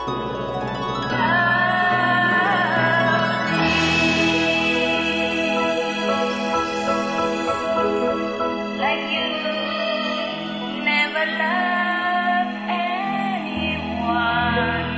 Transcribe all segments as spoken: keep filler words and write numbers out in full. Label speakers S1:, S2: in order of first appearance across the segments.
S1: Like you never loved anyone.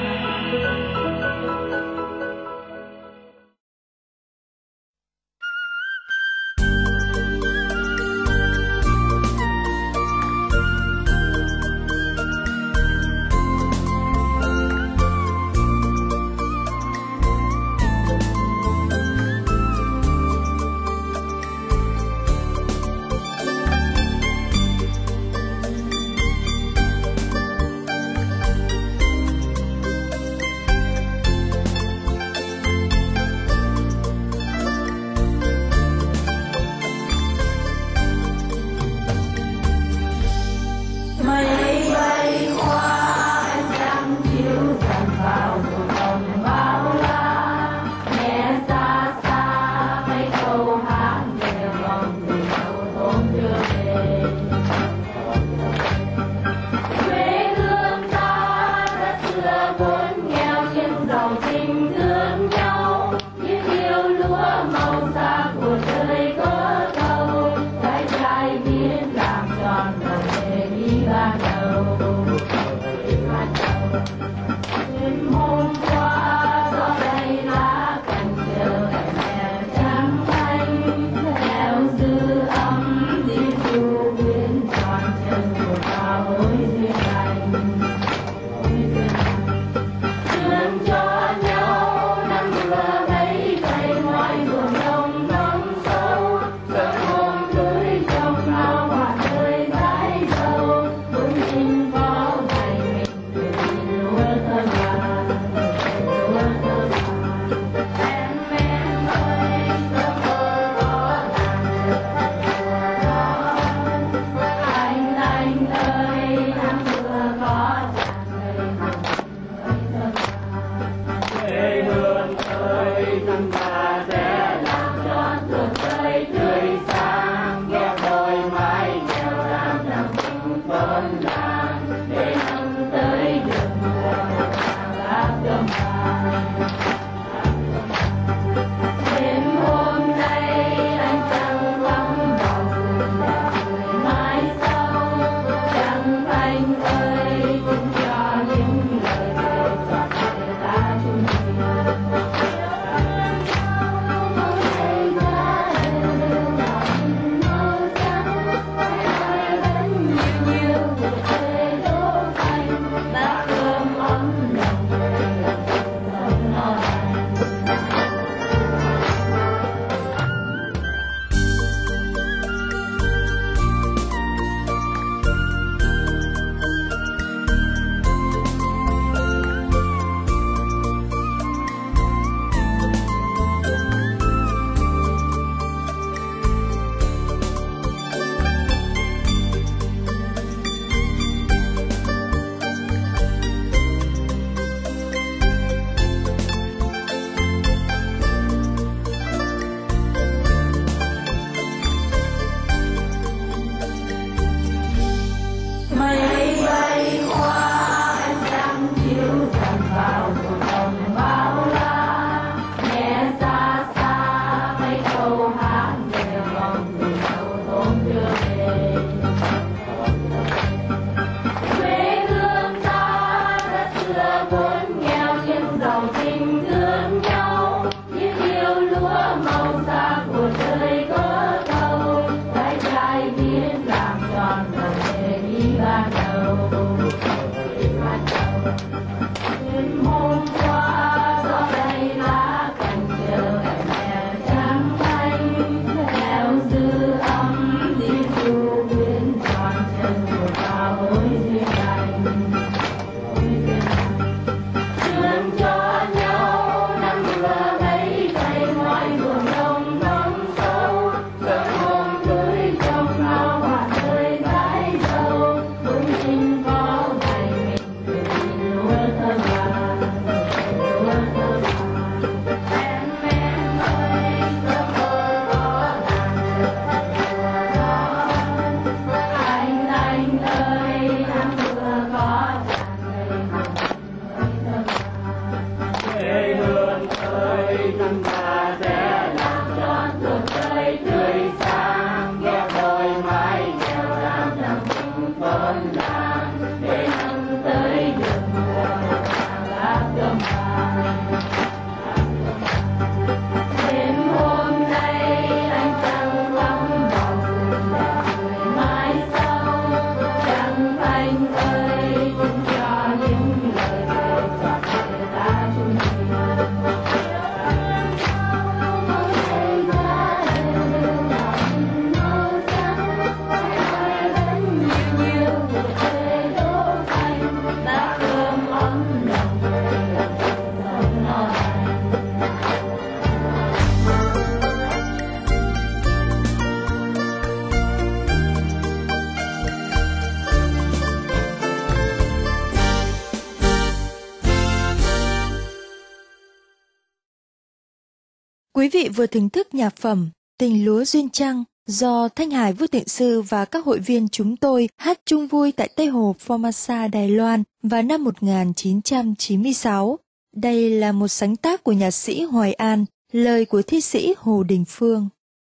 S2: Quý vị vừa thưởng thức nhạc phẩm Tình lúa duyên trăng do Thanh Hải Vô Tượng Sư và các hội viên chúng tôi hát chung vui tại Tây Hồ, Formosa, Đài Loan vào năm một nghìn chín trăm chín mươi sáu. Đây là một sáng tác của nhạc sĩ Hoài An, lời của thi sĩ Hồ Đình Phương.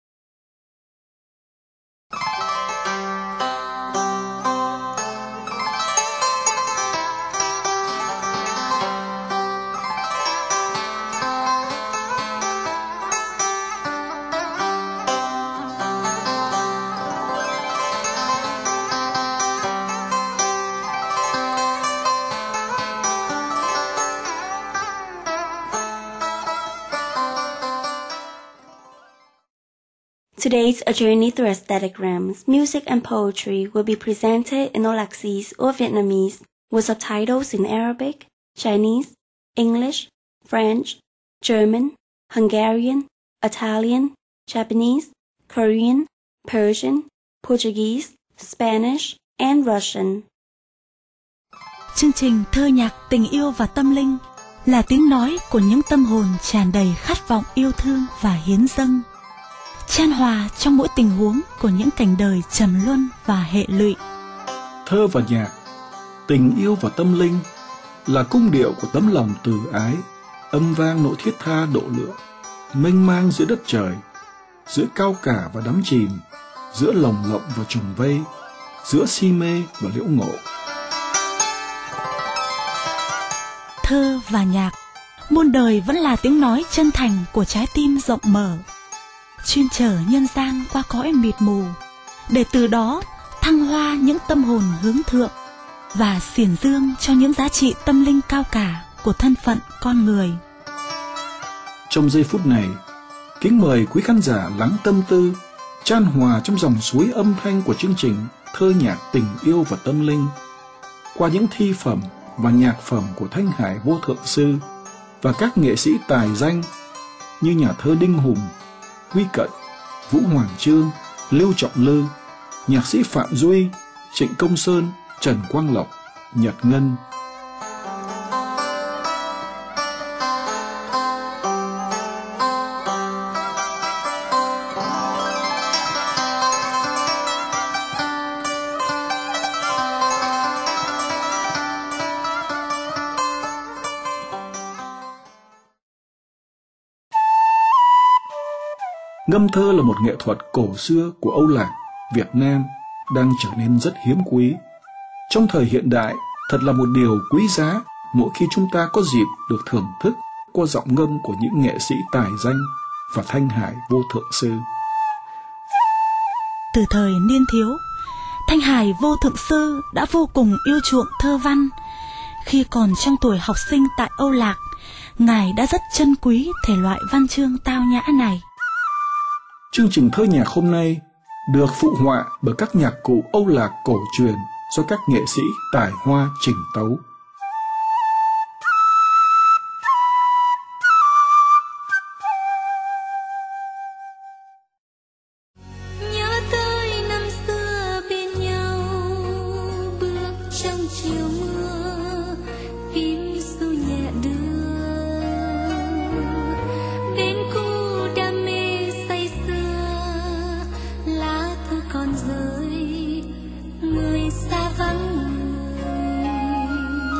S3: Today's A Journey Through Aesthetigrams, Music and Poetry will be presented in Aulaxese or Vietnamese with subtitles in Arabic, Chinese, English, French, German, Hungarian, Italian, Japanese, Korean, Persian, Portuguese, Spanish, and Russian.
S4: Chương trình thơ nhạc tình yêu và tâm linh là tiếng nói của những tâm hồn tràn đầy khát vọng yêu thương và hiến dâng, chan hòa trong mỗi tình huống của những cảnh đời trầm luân và hệ lụy.
S5: Thơ và nhạc, tình yêu và tâm linh là cung điệu của tấm lòng từ ái, âm vang nỗi thiết tha độ lượng, mênh mang giữa đất trời, giữa cao cả và đắm chìm, giữa lồng lộng và trùng vây, giữa si mê và liễu ngộ.
S4: Thơ và nhạc, muôn đời vẫn là tiếng nói chân thành của trái tim rộng mở, chuyên chở nhân gian qua cõi mịt mù, để từ đó thăng hoa những tâm hồn hướng thượng và xiển dương cho những giá trị tâm linh cao cả của thân phận con người.
S5: Trong giây phút này, kính mời quý khán giả lắng tâm tư, chan hòa trong dòng suối âm thanh của chương trình Thơ nhạc tình yêu và tâm linh, qua những thi phẩm và nhạc phẩm của Thanh Hải Vô Thượng Sư và các nghệ sĩ tài danh như nhà thơ Đinh Hùng, Huy Cận, Vũ Hoàng Chương, Lưu Trọng Lư, nhạc sĩ Phạm Duy, Trịnh Công Sơn, Trần Quang Lộc, Nhật Ngân. Ngâm thơ là một nghệ thuật cổ xưa của Âu Lạc, Việt Nam đang trở nên rất hiếm quý. Trong thời hiện đại, thật là một điều quý giá mỗi khi chúng ta có dịp được thưởng thức qua giọng ngâm của những nghệ sĩ tài danh và Thanh Hải Vô Thượng Sư.
S4: Từ thời niên thiếu, Thanh Hải Vô Thượng Sư đã vô cùng yêu chuộng thơ văn. Khi còn trong tuổi học sinh tại Âu Lạc, Ngài đã rất trân quý thể loại văn chương tao nhã này.
S5: Chương trình thơ nhạc hôm nay được phụ họa bởi các nhạc cụ Âu Lạc cổ truyền do các nghệ sĩ tài hoa trình tấu.
S1: Nhớ tới năm xưa bên nhau, bước trong chiều mưa, phím ru nhẹ đưa đến khu đam mê say sưa, lá thư còn rơi, người xa vắng người.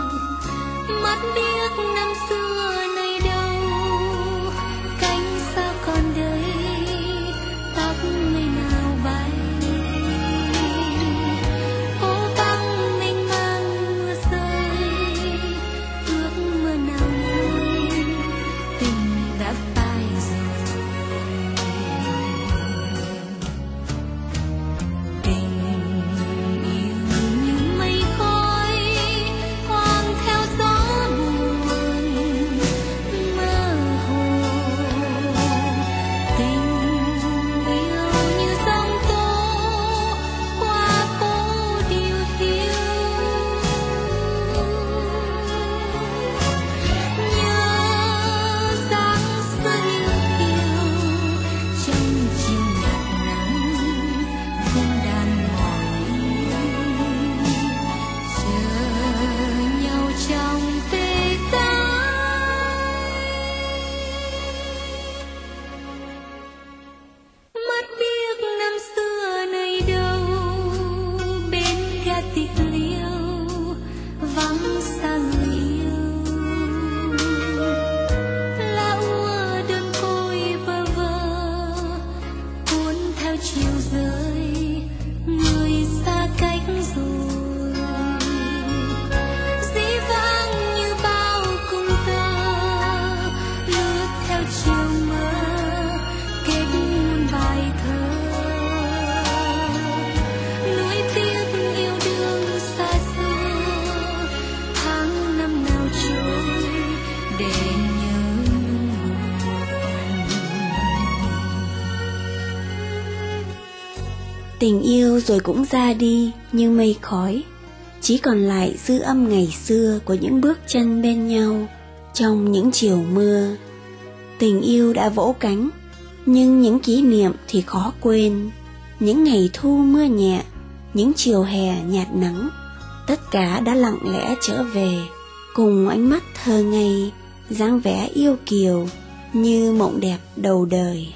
S3: Tình yêu rồi cũng ra đi như mây khói, chỉ còn lại dư âm ngày xưa của những bước chân bên nhau trong những chiều mưa. Tình yêu đã vỗ cánh, nhưng những kỷ niệm thì khó quên. Những ngày thu mưa nhẹ, những chiều hè nhạt nắng, tất cả đã lặng lẽ trở về, cùng ánh mắt thơ ngây, dáng vẻ yêu kiều như mộng đẹp đầu đời.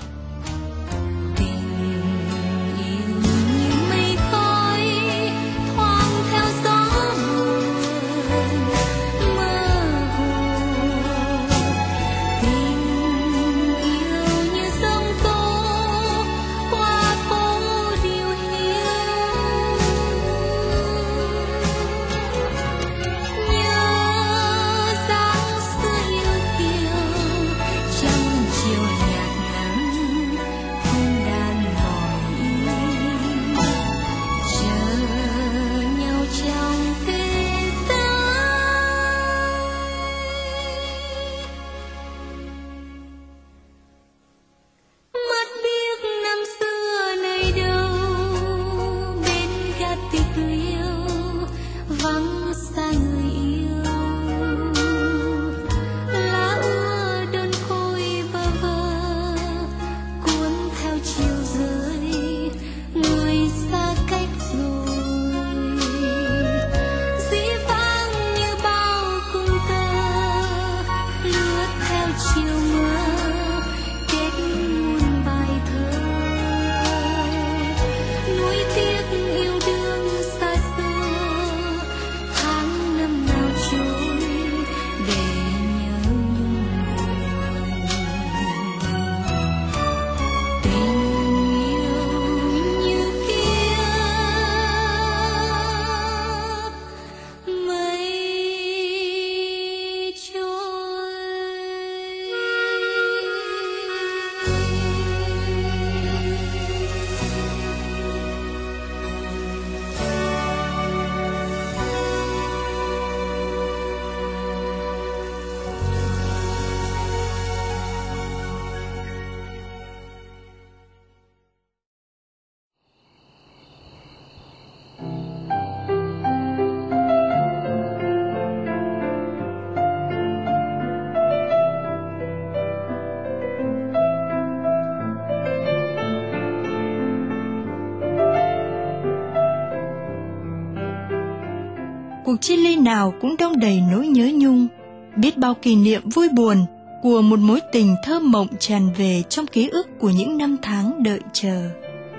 S2: Cuộc chia ly nào cũng đong đầy nỗi nhớ nhung, biết bao kỷ niệm vui buồn của một mối tình thơ mộng tràn về trong ký ức của những năm tháng đợi chờ.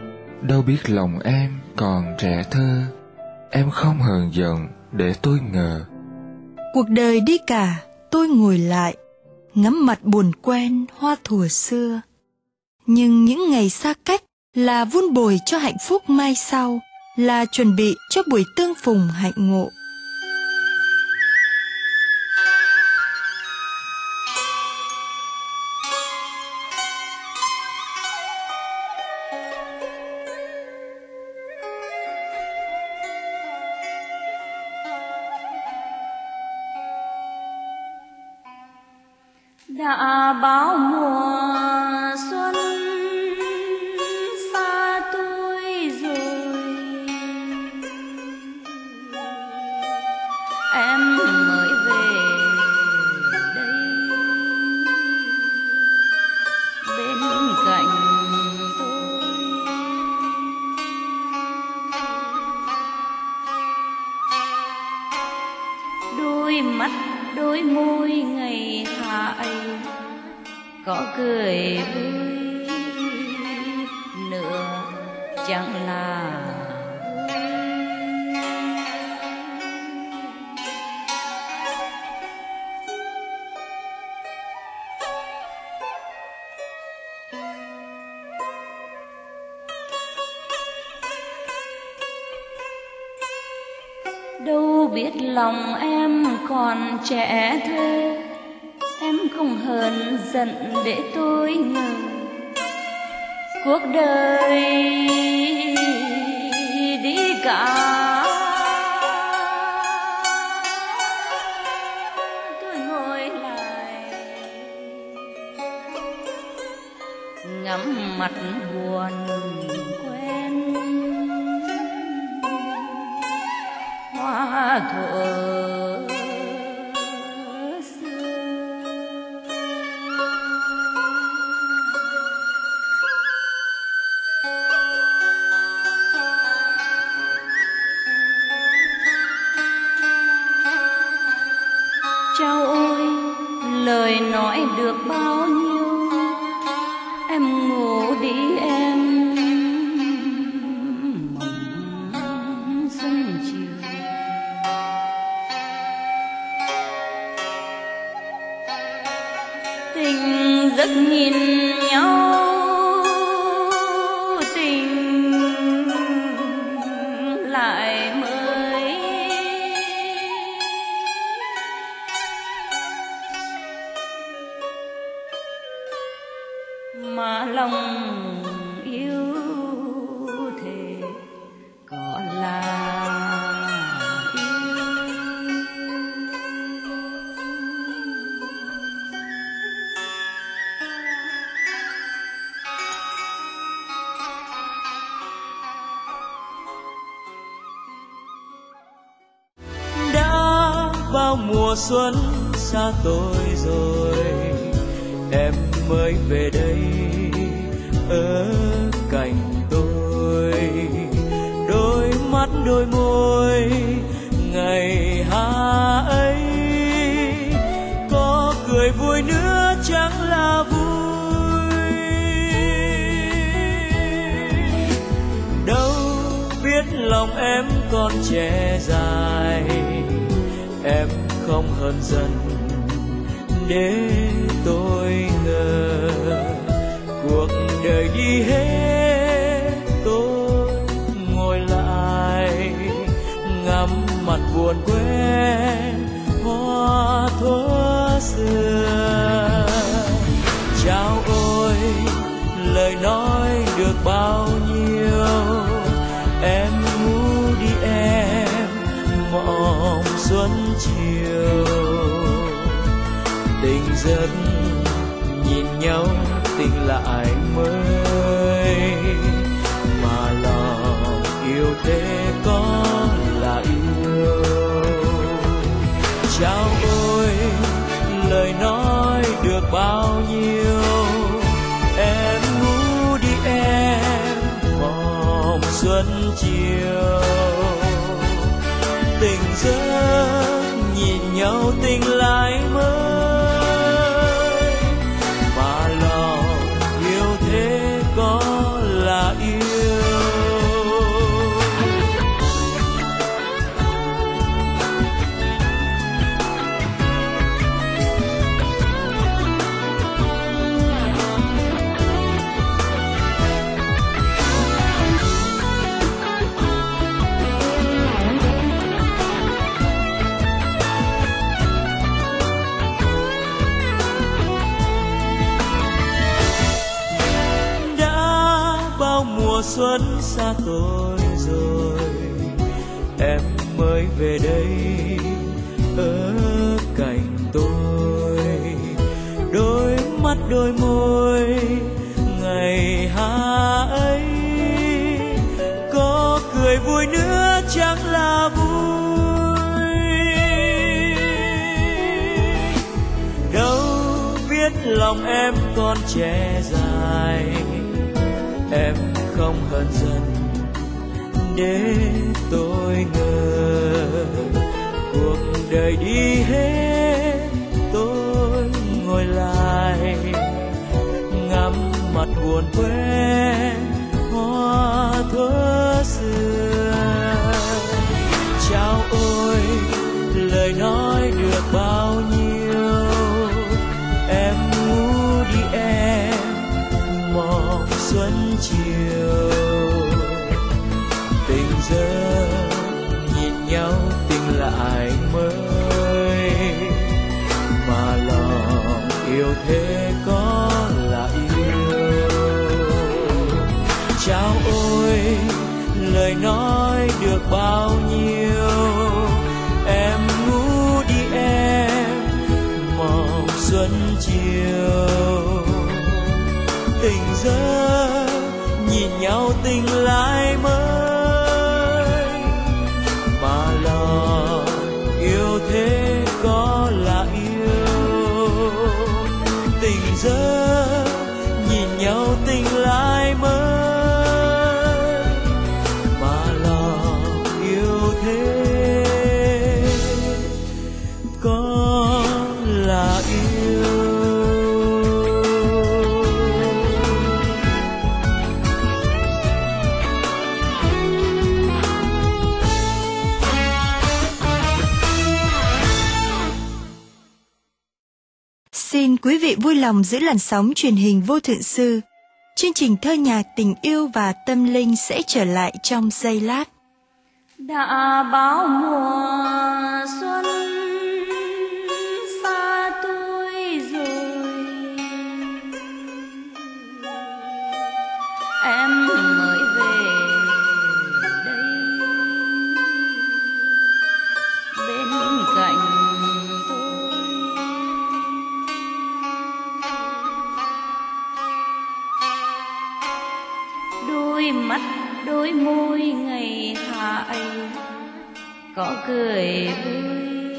S6: Đâu biết lòng em còn trẻ thơ, em không hờn giận để tôi ngờ.
S2: Cuộc đời đi cả, tôi ngồi lại, ngắm mặt buồn quen hoa thuở xưa. Nhưng những ngày xa cách là vun bồi cho hạnh phúc mai sau, là chuẩn bị cho buổi tương phùng hạnh ngộ.
S7: Đã bao mùa xuân xa tôi rồi, em mới về đây bên cạnh tôi. Đôi mắt đôi môi ngày thải có cười vui nữa chẳng là đâu biết lòng em còn trẻ thơ, em không hờn giận để tôi ngờ. Cuộc đời đi cả, tôi ngồi lại ngắm mặt buồn quen. thuở Cháu ơi, lời nói được bao nhiêu, em ngủ đi em, mộng dâng chiều. Tình giấc nhìn nhau, tình lại mới, mà lòng yêu thề có là yêu.
S8: Đã bao mùa xuân xa tôi rồi, em mới về đây ở cạnh tôi, đôi mắt đôi môi ngày hà ấy, có cười vui nữa chẳng là vui. Đâu biết lòng em còn trẻ dài, em không hờn giận để tôi ngờ cuộc đời đi hết. Tôi ngồi lại ngắm mặt buồn quên hoa thuở xưa. Chao ôi, lời nói được bao nhiêu, em ngu đi em, mộng xuân chiều. Tình giấc nhìn nhau tình lại mới, mà lòng yêu thế có là yêu. Chao ôi, lời nói được bao nhiêu, em ngu đi em, mộng xuân chiều. Tình giấc nhìn nhau tình lại mới, mà lòng yêu thế có là yêu. Xuân xa tôi rồi, em mới về đây ở cạnh tôi, đôi mắt đôi môi ngày hà ấy, có cười vui nữa chẳng là vui. Đâu biết lòng em còn trẻ dài, em không hờn giận để tôi ngờ cuộc đời đi hết. Tôi ngồi lại ngắm mặt buồn quên hoa thuở xưa. Chao ôi, lời nói được bao nhiêu, em ngu đi em, mộng xuân chiều. Tình giấc nhìn nhau tình lại mới, mà lòng yêu thế có là yêu. Chao ôi, lời nói được bao nhiêu, em ngu đi em, mộng xuân chiều. Tình giấc nhìn nhau tình lại mới, mà lòng giờ nhìn nhau tình lại mới, mà lòng yêu thế có là yêu.
S2: Xin quý vị vui lòng giữ làn sóng truyền hình Vô Thượng Sư. Chương trình thơ nhạc tình yêu và tâm linh sẽ trở lại trong giây lát.
S7: Đã bao mùa xuân xa tôi rồi, em mới về đây bên cạnh tôi. Đôi mắt đôi môi ngày thải có cười vui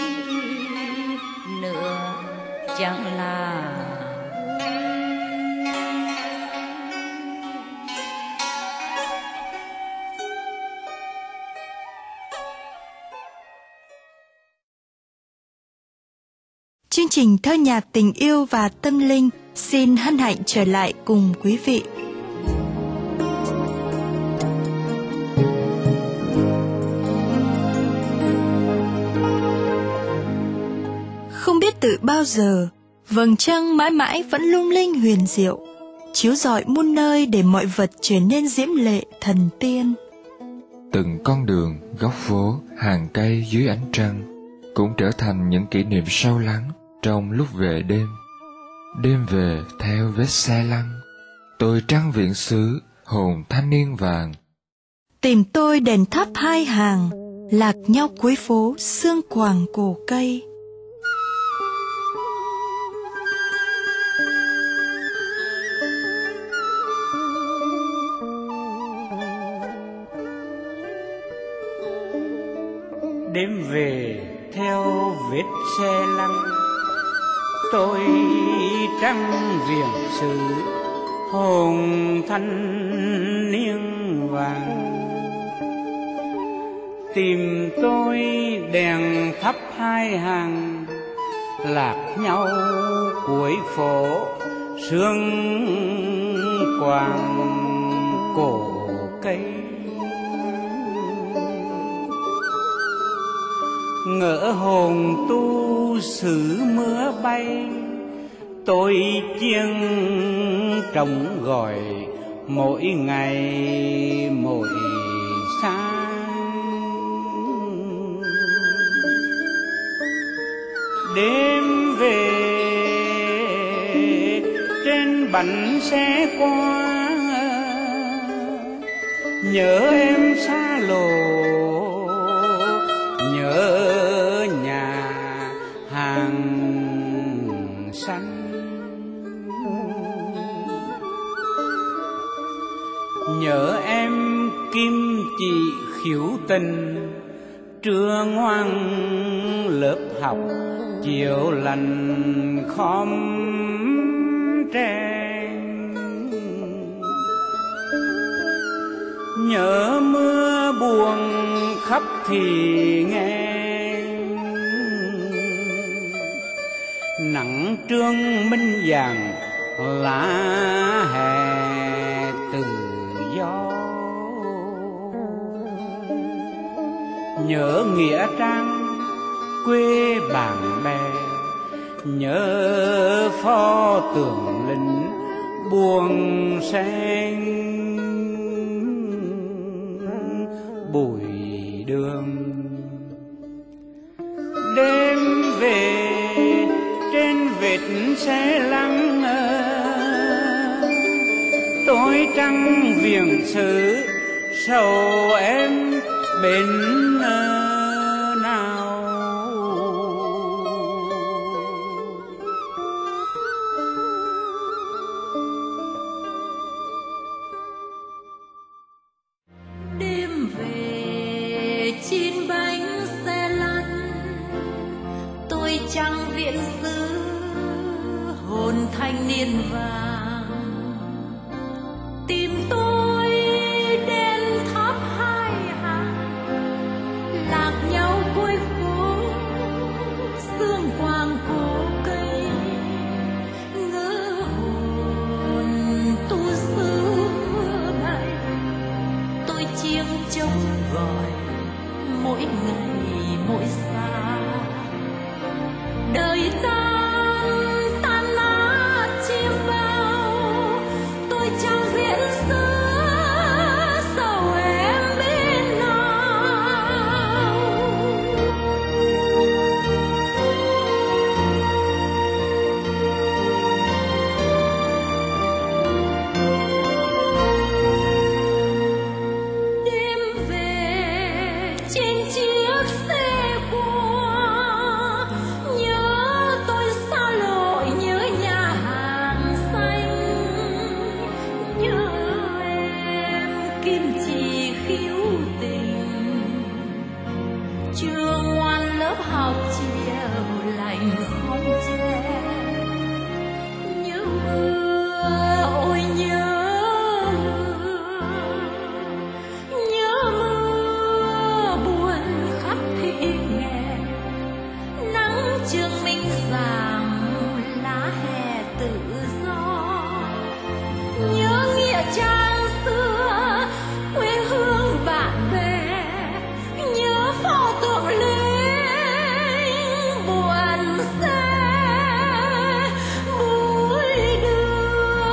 S7: nữa chẳng là
S2: Chương trình thơ nhạc tình yêu và tâm linh xin hân hạnh trở lại cùng quý vị. Không biết từ bao giờ, vầng trăng mãi mãi vẫn lung linh huyền diệu, chiếu rọi muôn nơi để mọi vật trở nên diễm lệ thần tiên.
S6: Từng con đường, góc phố, hàng cây dưới ánh trăng cũng trở thành những kỷ niệm sâu lắng trong lúc về đêm. Đêm về theo vết xe lăn, tôi trăng viện xứ, hồn thanh niên vàng.
S2: Tìm tôi đèn thắp hai hàng, lạc nhau cuối phố sương quàng cổ cây.
S9: Đêm về theo vết xe lăn, tôi trăng viền xứ, hồn thanh niên vàng. Tìm tôi đèn thắp hai hàng, lạc nhau cuối phố sương quàng cổ cây. Ngỡ hồn tu xử mưa bay, tôi chiêng trống gọi mỗi ngày mỗi sáng. Đêm về trên bánh xe qua, nhớ em xa lồ, nhớ nhà hàng xanh. Nhớ em kim chỉ khiếu tình, trưa ngoan lớp học, chiều lành khom tre. Nhớ mưa buồn khắp thì nghe, nắng trương minh vàng lá hè tự do. Nhớ nghĩa trang quê bạn bè, nhớ pho tượng lính buông sen bụi đường. Đêm về trên vệt xe lăn, tôi trăng viền xứ sầu em bên nào.
S7: đêm về chín bánh xe lăn, tôi trăng viện xứ hồn thanh niên vàng. Tìm tôi đến tháp hai hàng, lạc nhau cuối phố sương quang cổ cây. Ngỡ hồn tu xứ bay, tôi chiêng trống gọi mỗi ngày mỗi xa. Đời tan tan lá chim bao, tôi chẳng viễn xứ sầu em bên nào. Đêm về trên chiếc xe qua, nhớ tôi xa lội, nhớ nhà hàng xanh, nhớ em kim chỉ khiếu tình. Trường ngoan lớp học chiều lạnh không che, nhớ mưa ôi nhớ mưa, nhớ mưa buồn khắp thị nghè. Nắng trường minh vàng lá hè tự do, nhớ nghĩa trang xưa quê hương bạn bè, nhớ pho tượng lính buồn xe bụi đường.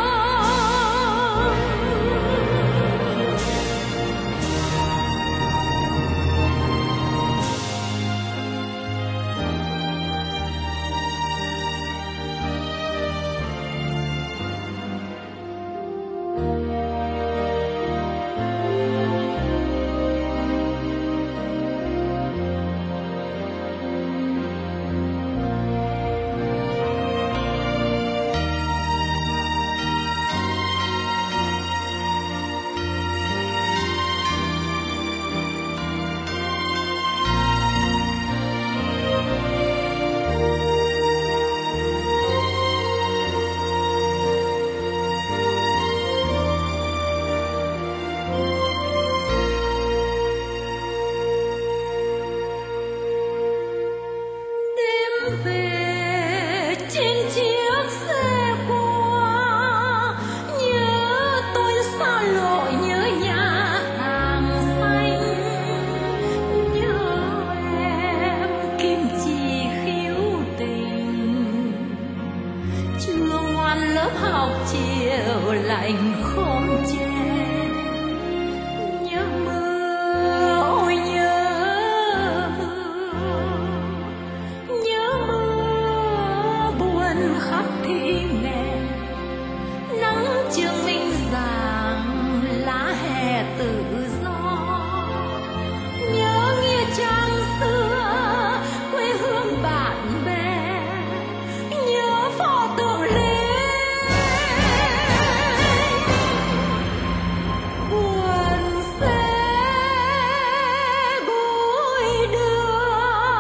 S7: Đêm về trên chiếc xe qua, nhớ tôi xa lội, nhớ nhà hàng xanh, nhớ em kim chỉ khiếu tình. Trường ngoan lớp học chiều lạnh không che, nhớ mưa ôi nhớ mưa, nhớ mưa buồn khắp thị nghè. Nắng trường minh vàng lá hè tự do, nhớ nghĩa trang xưa quê hương bạn bè, nhớ pho tượng lính buồn xe bụi đường.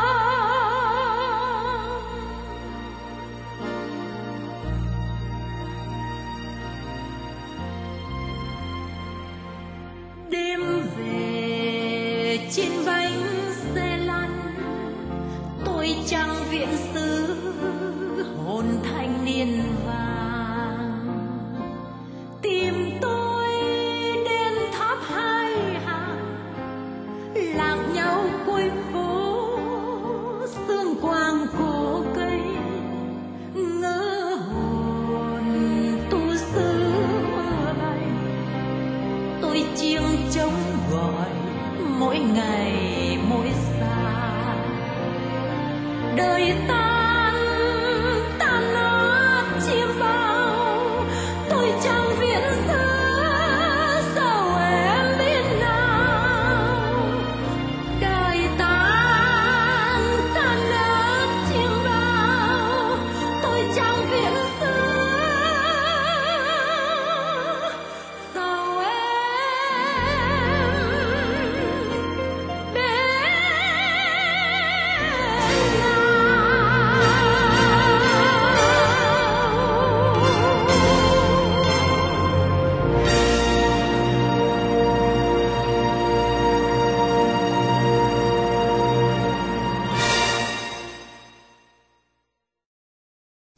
S7: Đêm về trên bánh xe lăn, tôi chẳng viễn xứ hồn thanh niên vàng. Tìm tôi đến tháp hai hàng, lạc nhau cuối phố sương quang cổ cây. Ngỡ hồn tu xứ bay, tôi chiêng trống gọi mỗi ngày mỗi xa. Đời tan tan nát chim bao, tôi chẳng viễn xứ sầu em bên nào. Đời tan tan nát chim bao, tôi chẳng viễn xứ sầu em bên nào.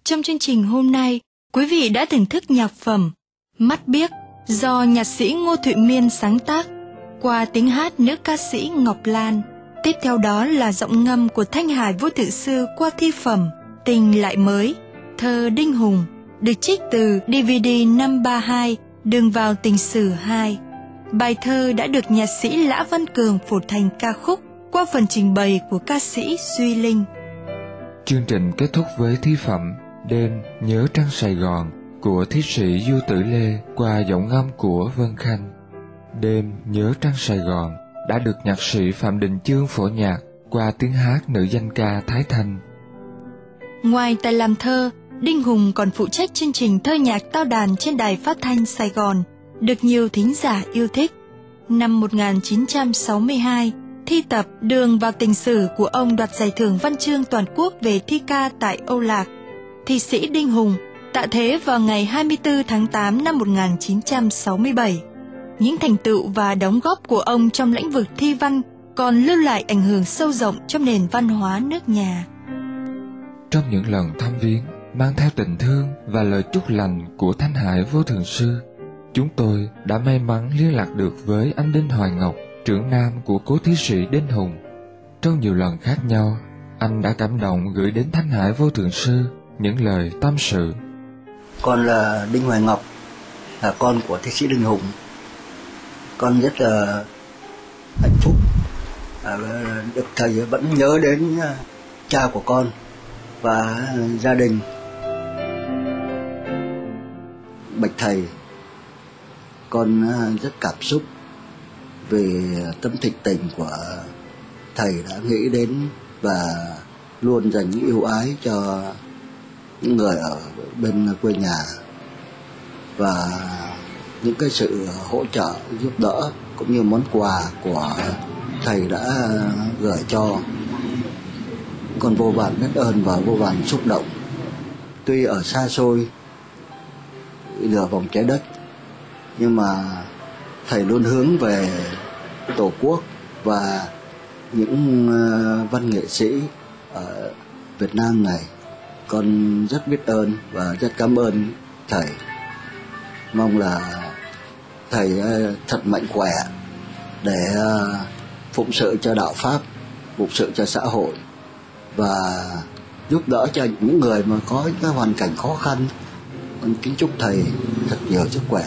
S2: Trong chương trình hôm nay, quý vị đã thưởng thức nhạc phẩm Mắt Biếc do nhạc sĩ Ngô Thụy Miên sáng tác qua tiếng hát nữ ca sĩ Ngọc Lan. Tiếp theo đó là giọng ngâm của Thanh Hải Vô Tự Sư qua thi phẩm Tình Lại Mới, thơ Đinh Hùng, được trích từ đê vê đê năm ba hai Đường Vào Tình Sử hai. Bài thơ đã được nhạc sĩ Lã Văn Cường phổ thành ca khúc qua phần trình bày của ca sĩ Duy Linh.
S6: Chương trình kết thúc với thi phẩm Đêm Nhớ Trăng Sài Gòn của thi sĩ Du Tử Lê qua giọng ngâm của Vân Khanh. Đêm Nhớ Trăng Sài Gòn đã được nhạc sĩ Phạm Đình Chương phổ nhạc qua tiếng hát nữ danh ca Thái Thanh.
S2: Ngoài tài làm thơ, Đinh Hùng còn phụ trách chương trình thơ nhạc tao đàn trên đài phát thanh Sài Gòn, được nhiều thính giả yêu thích. Năm một nghìn chín trăm sáu mươi hai, thi tập Đường Vào Tình Sử của ông đoạt giải thưởng văn chương toàn quốc về thi ca tại Âu Lạc. Thi sĩ Đinh Hùng tạ thế vào ngày hai mươi tư tháng tám năm một nghìn chín trăm sáu mươi bảy. Những thành tựu và đóng góp của ông trong lĩnh vực thi văn còn lưu lại ảnh hưởng sâu rộng trong nền văn hóa nước nhà.
S6: Trong những lần thăm viếng mang theo tình thương và lời chúc lành của Thanh Hải Vô Thường Sư, chúng tôi đã may mắn liên lạc được với anh Đinh Hoài Ngọc, trưởng nam của cố thi sĩ Đinh Hùng. Trong nhiều lần khác nhau, anh đã cảm động gửi đến Thanh Hải Vô Thường Sư những lời tâm sự.
S10: Con là Đinh Hoài Ngọc, là con của thi sĩ Đinh Hùng. Con rất là hạnh phúc được thầy vẫn nhớ đến cha của con và gia đình. Bạch thầy, con rất cảm xúc về tâm thịnh tình của thầy đã nghĩ đến và luôn dành những ưu ái cho những người ở bên quê nhà, và những cái sự hỗ trợ giúp đỡ cũng như món quà của thầy đã gửi cho con vô vàn biết ơn và vô vàn xúc động. Tuy ở xa xôi nửa vòng trái đất, nhưng mà thầy luôn hướng về Tổ quốc và những văn nghệ sĩ ở Việt Nam này. Con rất biết ơn và rất cảm ơn thầy. Mong là thầy thật mạnh khỏe để phụng sự cho đạo Pháp, phụng sự cho xã hội và giúp đỡ cho những người mà có những hoàn cảnh khó khăn. Con kính chúc thầy thật nhiều sức khỏe.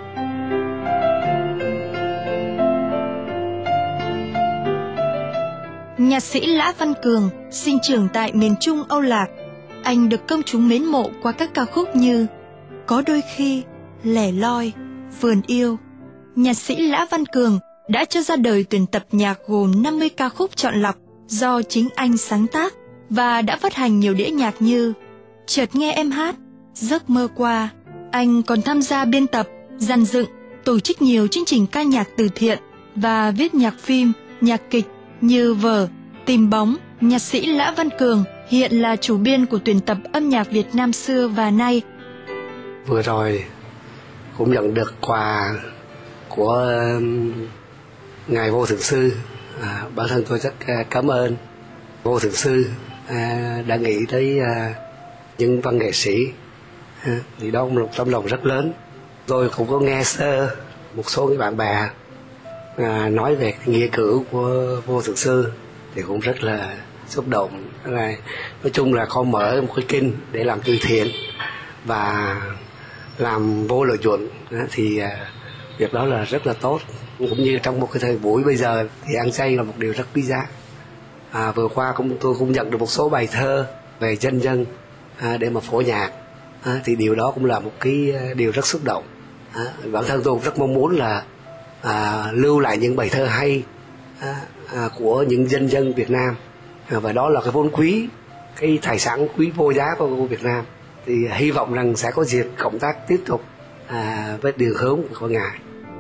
S2: Nhạc sĩ Lã Văn Cường sinh trưởng tại miền Trung Âu Lạc. Anh được công chúng mến mộ qua các ca khúc như Có Đôi Khi, Lẻ Loi, Vườn Yêu. Nhạc sĩ Lã Văn Cường đã cho ra đời tuyển tập nhạc gồm năm mươi ca khúc chọn lọc do chính anh sáng tác và đã phát hành nhiều đĩa nhạc như Chợt Nghe Em Hát, Giấc Mơ Qua. Anh còn tham gia biên tập, dàn dựng, tổ chức nhiều chương trình ca nhạc từ thiện và viết nhạc phim, nhạc kịch như vở Tìm Bóng. Nhạc sĩ Lã Văn Cường hiện là chủ biên của tuyển tập âm nhạc Việt Nam xưa và nay.
S11: Vừa rồi cũng nhận được quà của Ngài Vô Thượng Sư. À, bản thân tôi rất cảm ơn Vô Thượng Sư à, đã nghĩ tới à, những văn nghệ sĩ. À, thì đó cũng là một tấm lòng rất lớn. Tôi cũng có nghe sơ một số những bạn bè à, nói về cái nghĩa cử của Vô Thượng Sư thì cũng rất là xúc động. Là, nói chung là con mở một cái kinh để làm từ thiện và làm vô lợi nhuận thì à, việc đó là rất là tốt. Cũng như trong một cái thời buổi bây giờ thì ăn chay là một điều rất quý giá. À, vừa qua cũng tôi cũng nhận được một số bài thơ về dân dân à, để mà phổ nhạc à, thì điều đó cũng là một cái điều rất xúc động. À, bản thân tôi cũng rất mong muốn là à, lưu lại những bài thơ hay à, à, của những dân dân Việt Nam à, và đó là cái vốn quý, cái tài sản quý vô giá của, của Việt Nam. Thì hy vọng rằng sẽ có dịp cộng tác tiếp tục à, với đường hướng của ngài.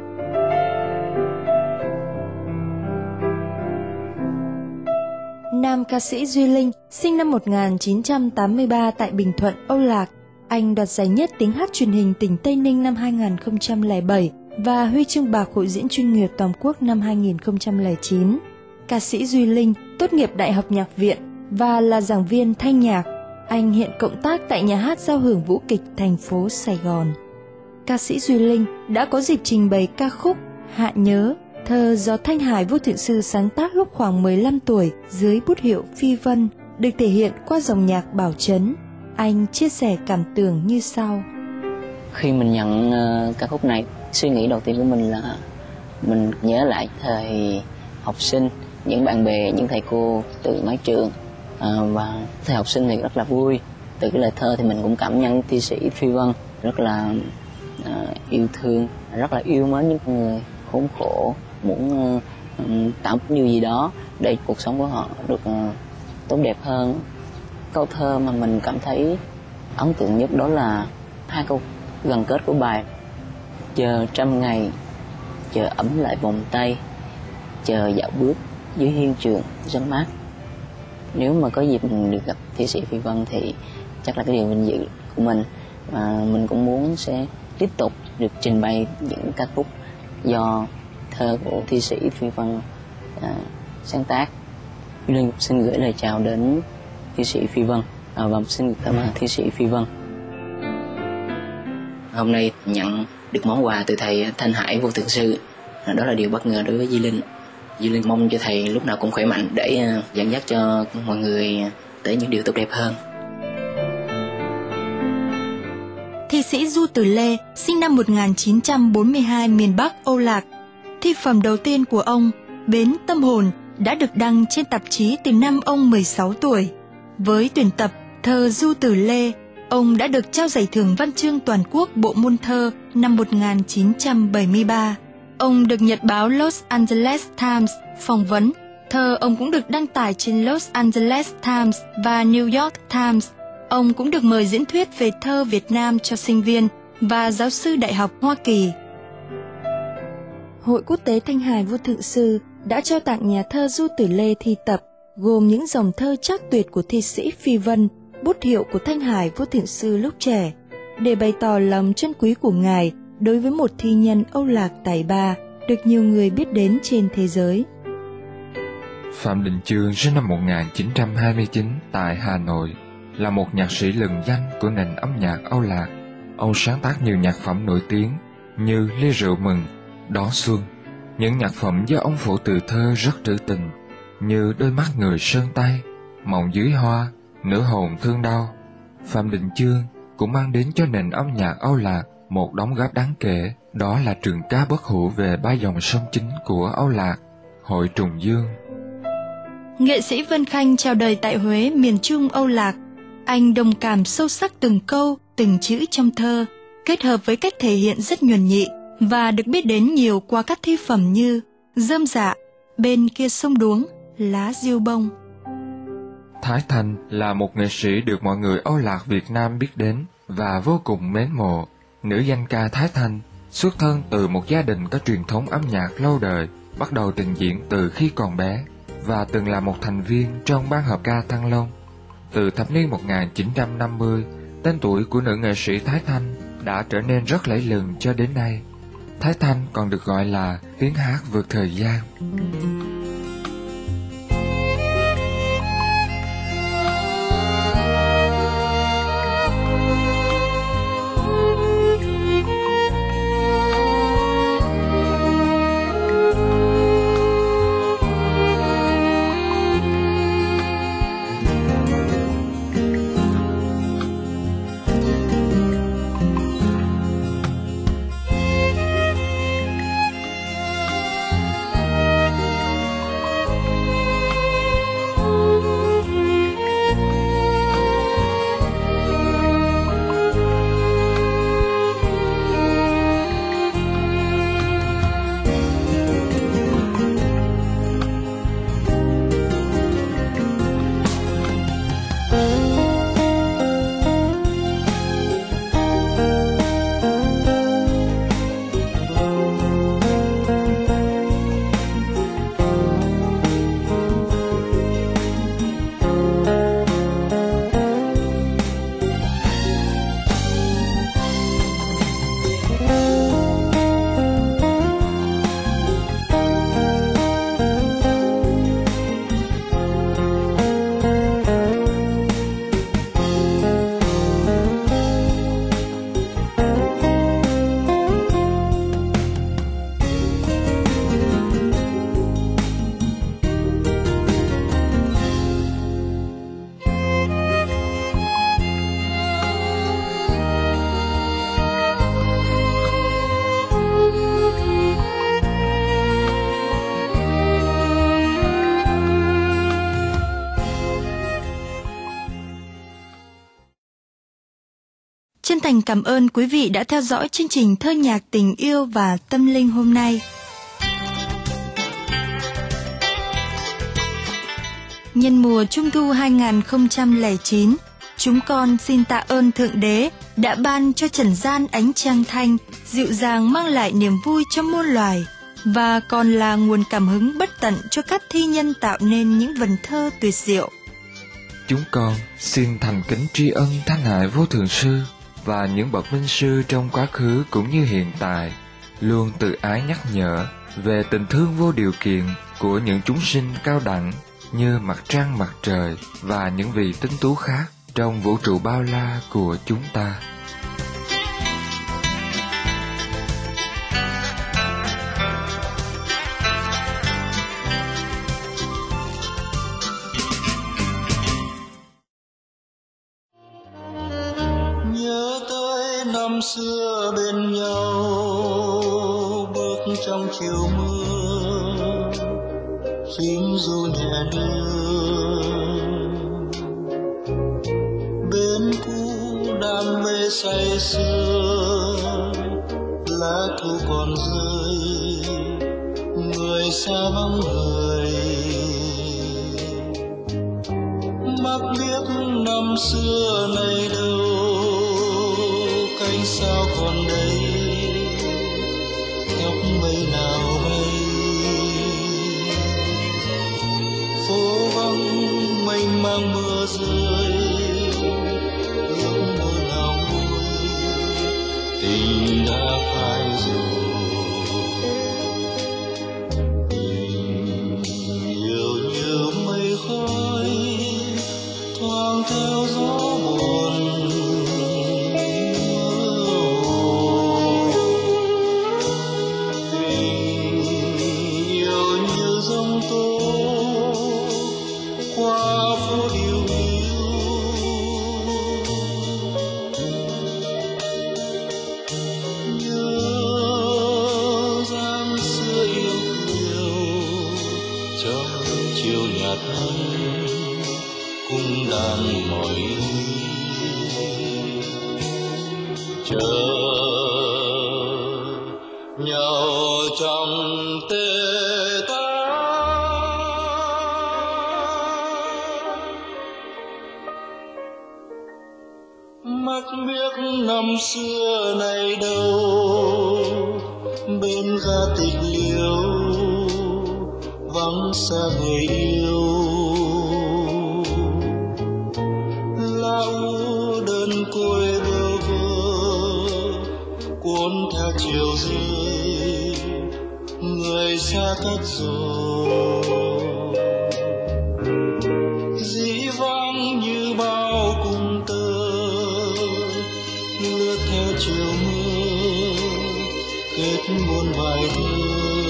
S2: Nam ca sĩ Duy Linh sinh năm một nghìn chín trăm tám mươi ba tại Bình Thuận, Âu Lạc. Anh đoạt giải nhất tiếng hát truyền hình tỉnh Tây Ninh năm hai nghìn không trăm lẻ bảy và huy chương bạc hội diễn chuyên nghiệp toàn quốc năm hai nghìn không trăm lẻ chín. Ca sĩ Duy Linh tốt nghiệp Đại học Nhạc viện và là giảng viên thanh nhạc. Anh hiện cộng tác tại Nhà hát Giao hưởng Vũ kịch thành phố Sài Gòn. Ca sĩ Duy Linh đã có dịp trình bày ca khúc Hạ Nhớ, thơ do Thanh Hải Vô Thượng Sư sáng tác lúc khoảng mười lăm tuổi dưới bút hiệu Phi Vân, được thể hiện qua dòng nhạc Bảo Trấn. Anh chia sẻ cảm tưởng như sau.
S12: Khi mình nhận uh, ca khúc này, suy nghĩ đầu tiên của mình là mình nhớ lại thời học sinh, những bạn bè, những thầy cô từ mái trường. uh, Và thời học sinh thì rất là vui. Từ cái lời thơ thì mình cũng cảm nhận thi sĩ Phi Vân rất là uh, yêu thương, rất là yêu mến những người khốn khổ, muốn uh, tạo một điều gì đó để cuộc sống của họ được uh, tốt đẹp hơn. Câu thơ mà mình cảm thấy ấn tượng nhất đó là hai câu gần kết của bài: chờ trăm ngày, chờ ấm lại vòng tay, chờ dạo bước dưới hiên trường rất mát. Nếu mà có dịp mình được gặp thi sĩ Phi Vân thì chắc là cái điều vinh dự của mình, và mình cũng muốn sẽ tiếp tục được trình bày những ca khúc do thơ của thi sĩ Phi Vân à, sáng tác. Linh xin gửi lời chào đến thi sĩ Phi Vân à, và xin cảm ơn thi sĩ Phi Vân. Hôm nay nhận được món quà từ thầy Thanh Hải Vô Thượng Sư, đó là điều bất ngờ đối với Duy Linh. Duy Linh mong cho thầy lúc nào cũng khỏe mạnh để dẫn dắt cho mọi người tới những điều tốt đẹp hơn.
S2: Thi sĩ Du Tử Lê sinh năm một nghìn chín trăm bốn mươi hai, miền Bắc Âu Lạc. Thi phẩm đầu tiên của ông, Bến Tâm Hồn, đã được đăng trên tạp chí từ năm ông mười sáu tuổi. Với tuyển tập Thơ Du Tử Lê, ông đã được trao giải thưởng Văn chương Toàn quốc Bộ môn thơ năm một nghìn chín trăm bảy mươi ba. Ông được nhật báo Los Angeles Times phỏng vấn. Thơ ông cũng được đăng tải trên Los Angeles Times và New York Times. Ông cũng được mời diễn thuyết về thơ Việt Nam cho sinh viên và giáo sư đại học Hoa Kỳ. Hội Quốc tế Thanh Hải Vô Thượng Sư đã trao tặng nhà thơ Du Tử Lê thi tập, gồm những dòng thơ trác tuyệt của thi sĩ Phi Vân, bút hiệu của Thanh Hải Vô Thượng Sư lúc trẻ, để bày tỏ lòng trân quý của Ngài đối với một thi nhân Âu Lạc tài ba, được nhiều người biết đến trên thế giới.
S6: Phạm Đình Chương sinh năm một nghìn chín trăm hai mươi chín tại Hà Nội, là một nhạc sĩ lừng danh của nền âm nhạc Âu Lạc. Ông sáng tác nhiều nhạc phẩm nổi tiếng như Ly Rượu Mừng, Đón Xuân. Những nhạc phẩm do ông phổ từ thơ rất trữ tình như Đôi Mắt Người Sơn Tây, Mộng Dưới Hoa, Nửa Hồn Thương Đau. Phạm Đình Chương cũng mang đến cho nền âm nhạc Âu Lạc một đóng góp đáng kể, đó là trường ca bất hủ về ba dòng sông chính của Âu Lạc, Hội Trùng Dương.
S2: Nghệ sĩ Vân Khanh chào đời tại Huế, miền Trung Âu Lạc. Anh đồng cảm sâu sắc từng câu, từng chữ trong thơ, kết hợp với cách thể hiện rất nhuần nhị, và được biết đến nhiều qua các thi phẩm như Rơm Dạ, Bên Kia Sông Đuống, Lá Diêu Bông.
S6: Thái Thanh là một nghệ sĩ được mọi người Âu Lạc Việt Nam biết đến và vô cùng mến mộ. Nữ danh ca Thái Thanh xuất thân từ một gia đình có truyền thống âm nhạc lâu đời, bắt đầu trình diễn từ khi còn bé và từng là một thành viên trong ban hợp ca Thăng Long. Từ thập niên một nghìn chín trăm năm mươi, tên tuổi của nữ nghệ sĩ Thái Thanh đã trở nên rất lẫy lừng cho đến nay. Thái Thanh còn được gọi là tiếng hát vượt thời gian.
S2: chân thành cảm ơn quý vị đã theo dõi chương trình Thơ nhạc tình yêu và tâm linh hôm nay. Nhân mùa Trung thu hai không không chín, chúng con xin tạ ơn Thượng Đế đã ban cho trần gian ánh trăng thanh, dịu dàng mang lại niềm vui cho muôn loài, và còn là nguồn cảm hứng bất tận cho các thi nhân tạo nên những vần thơ tuyệt diệu.
S6: Chúng con xin thành kính tri ân Thánh Hải Vô Thượng Sư và những bậc minh sư trong quá khứ cũng như hiện tại, luôn tự ái nhắc nhở về tình thương vô điều kiện của những chúng sinh cao đẳng như mặt trăng mặt trời và những vị tinh tú khác trong vũ trụ bao la của chúng ta.
S13: Nhớ tới năm xưa bên nhau bước trong chiều mưa, phím ru nhẹ đưa bên cũ đam mê say sưa, lá thu còn rơi người xa vắng người, mắt biết năm xưa này đâu, cánh sao còn đây, tóc mây nào mây, phố vắng mênh mang mưa rơi, ước mơ nào nguôi, tình đã phai rồi, tình yêu như mây khói thoáng theo gió buồn. Năm xưa này đâu, bên ga tịch liêu vắng xa người yêu, lão đơn côi bơ vơ cuốn theo chiều rơi, người xa cách rồi, dĩ vãng như bao cung tơ lướt theo chiều mưa, kết muôn bài thơ,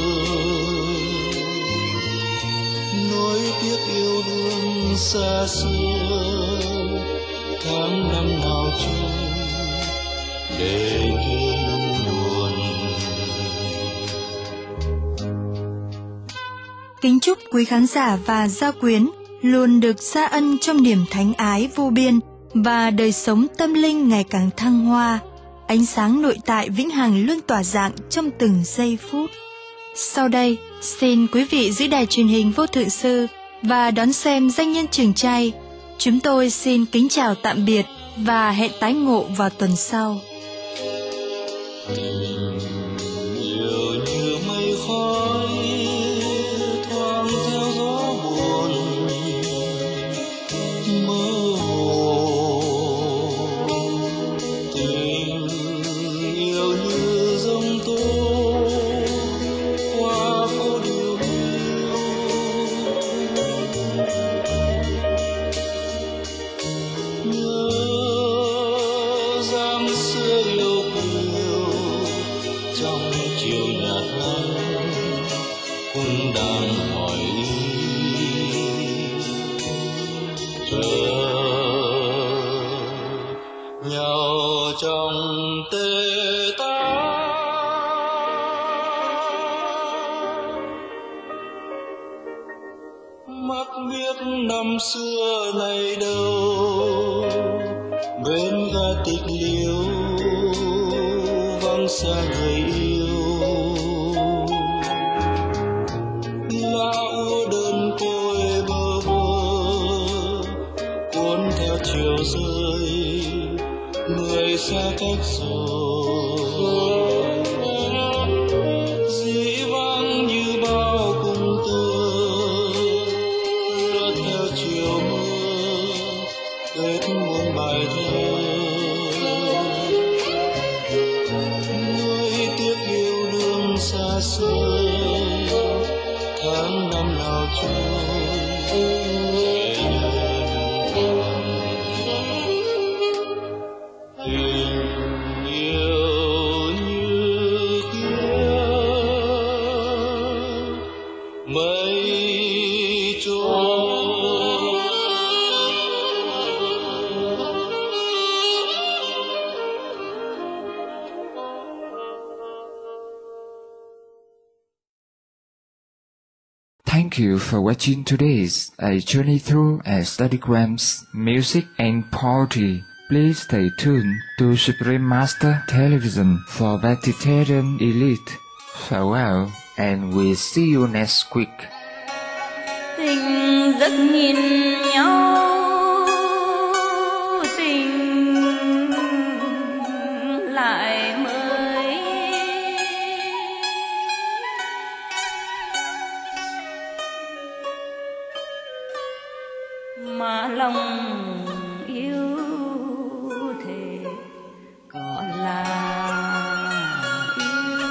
S13: nối tiếc yêu đương xa xưa, tháng năm nào trôi để thương buồn.
S2: Kính chúc quý khán giả và gia quyến luôn được gia ân trong niềm thánh ái vô biên và đời sống tâm linh ngày càng thăng hoa, ánh sáng nội tại vĩnh hằng luôn tỏa rạng trong từng giây phút. Sau đây, xin quý vị giữ đài truyền hình Vô Thượng Sư và đón xem Danh Nhân Trường Chay. Chúng tôi xin kính chào tạm biệt và hẹn tái ngộ vào tuần sau.
S13: Nhiều như mây khói thoáng theo gió buồn, mơ hồ tình yêu như giông tố qua phố điều hiu, nhớ dáng xưa yêu kiều trong chiều nhạt nắng cũng đang hỏi chờ nhau trong tê tái, mắt biết năm xưa này đâu, bên ga tịch liêu vắng xa người yêu, lá úa đơn côi bơ vơ cuốn theo chiều rơi, người xa cách rồi. Dĩ vãng như bao cung tơ lướt theo chiều mưa, kết muôn bài thơ. Người tiếc yêu đương xa xôi, tháng năm nào trôi về tình yêu như kia mây trôi.
S6: Thank you for watching today's A Journey Through Aestheticgrams, Music and Poetry. Please stay tuned to Supreme Master Television for Vegetarian Elite. Farewell, and we'll see you next week.
S7: Tình giấc nhìn nhau, tình lại mới, mà lòng yêu thề có là yêu.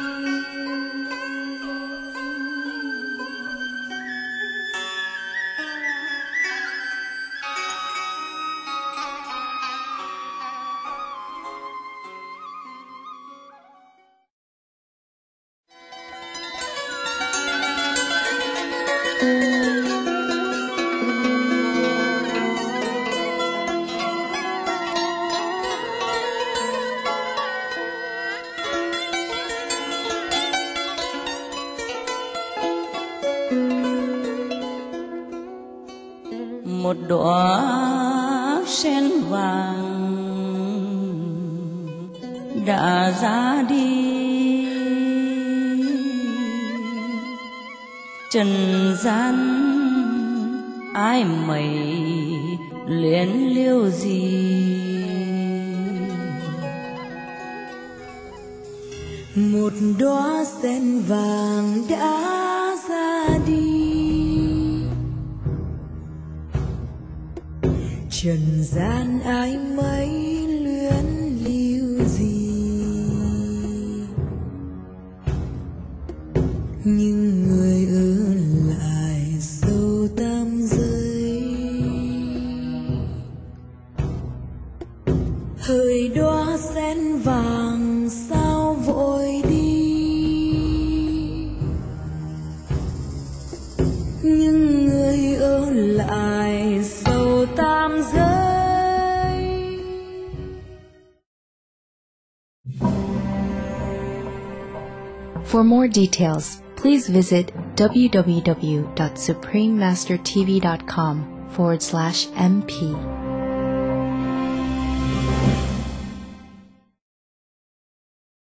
S7: Một đóa sen vàng đã ra đi, trần gian ai mày luyến liêu gì.
S14: Một đóa sen vàng đã ra đi, trần gian ai mấy luyến lưu gì. Nhưng người ở lại sâu tam giới, hỡi đóa sen vàng sao vội đi. Nhưng người ở lại sâu tam giới.
S15: For more details, please visit w w w dot supreme master t v dot com forward slash m p.